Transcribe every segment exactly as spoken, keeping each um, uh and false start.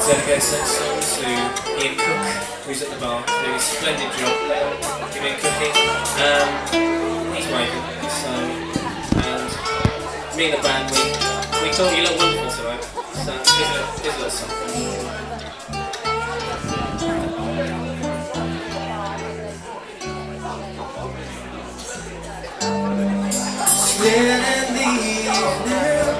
Dedicate this next song to Ian Cook, who's at the bar, doing a splendid job. Give me a cookie. Um, he's waving, so, and me and the band, we, we thought you look wonderful tonight. So here's a, here's a little something. Then in the evening,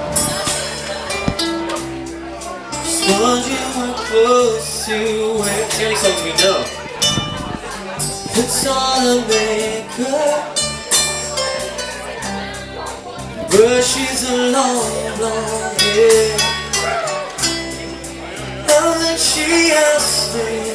told you were close to where. It's the only songs we know. Puts on a makeup, brushes a long, long hair, and then she asks me,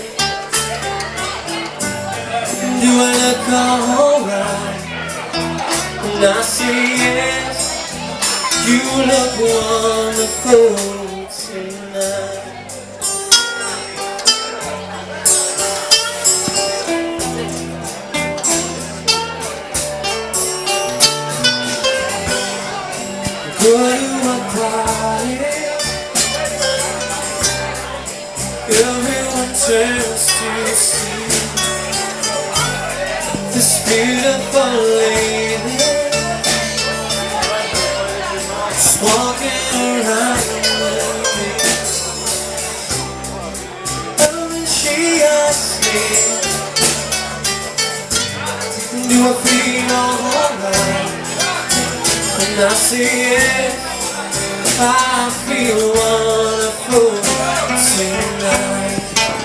do I look alright? And I say yes, you look wonderful tonight. Girl, you are crying, everyone turns to see this beautiful lady just walking around with me. And then she asks me, do I feel alright? And I say yes, I feel wonderful tonight.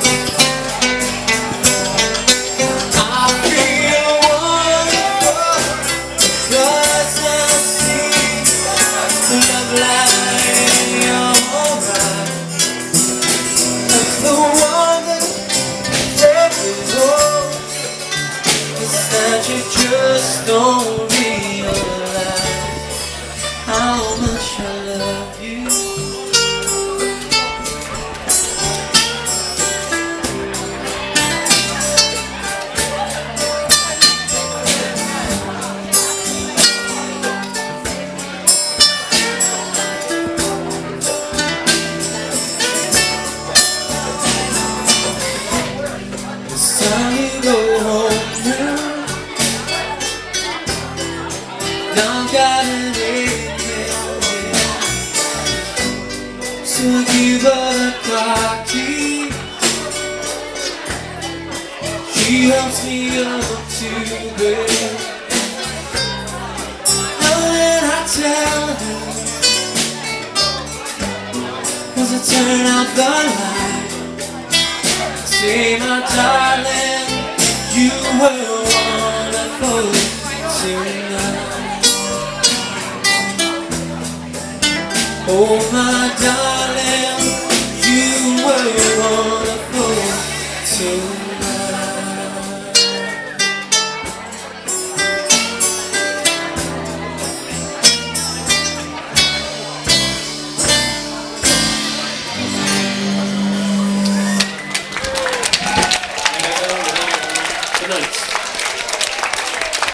I feel wonderful because I see the love light in your eyes. And the one that takes it all is that you just don't realize how much I love you. It's time you go home now. Now I've got an so I give her the car key. She helps me up to bed. And then I tell her, cause I turn out the light, say my darling, you were wonderful tonight. Oh my darling, you were one.